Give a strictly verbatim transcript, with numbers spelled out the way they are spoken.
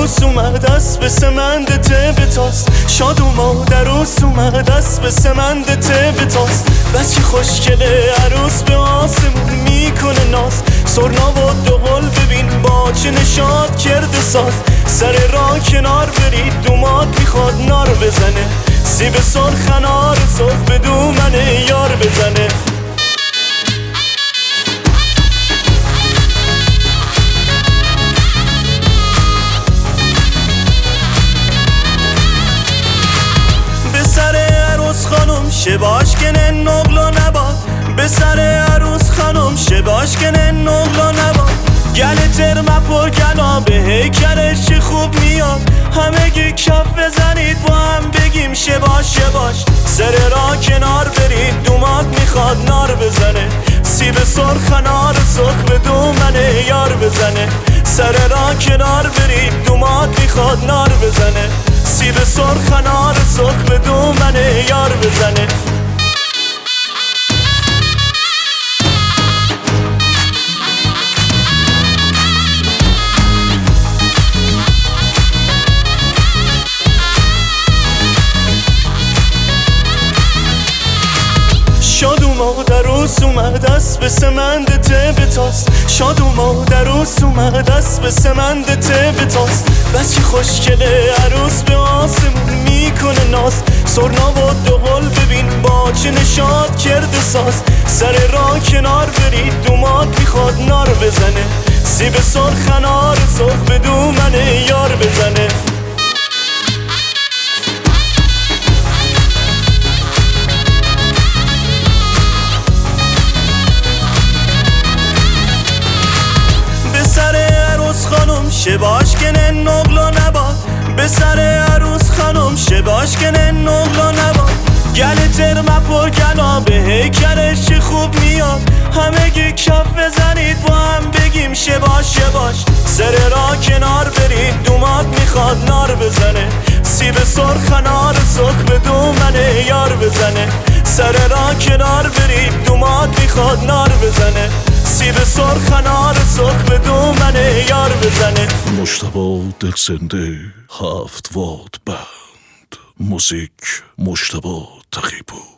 عروس اومد اسب سمند تبتاست، شاد اومد عروس اومد اسب سمند تبتاست. بس که خوشگله عروس به آسمون میکنه ناز، سرنا و دهل ببین با چه نشاد کرده ساز. سر راه کنار برید دوماد میخواد نار بزنه، سیب سرخ انار سرخ به دومنه یار بزنه. به سر عروس خانم شباش کنه نقل و نباد، به سر عروس خانم شباش کنه نقل و نباد. گل ترمه پر گنا به هیکلش چه خوب میاد، همگی کف بزنید با هم بگیم شباش شباش. سر راه کنار برید دوماد میخواد نار بزنه، سیب سرخ انار سرخ به دومنه یار بزنه. سر راه کنار برید دوماد میخواد نار بزنه، سیب سرخ انار سرخ به دومنه یار بزنه. شاد اومد عروس اومد اسب سمند تبتاست، شاد اومد عروس اومد اسب سمند تبتاست. بس که خوشگله عروس به آسمون میکنه ناز، سرنا و دهل ببین با چه نشاد کرده ساز. سر راه کنار برید دوماد میخواد نار بزنه، سیب سرخ انار سرخ به دومنه یار بزنه. خانم شباش کنه نقل و نباد، به سر عروس خانم شباش کنه نقل و نباد. گل ترمه پر گنا به هیکلش چه خوب میاد، همگی کف بزنید با هم بگیم شباش شباش. سر راه کنار برید دوماد میخواد نار بزنه، سیب سرخ انار سرخ به دومنه یار بزنه. سر راه کنار برید دوماد میخواد نار بزنه، سیب سرخ انار سرخ به دومنه یار بزنه. مجتبی دلزنده هفت واد بند، موزیک مجتبی تقی‌پور.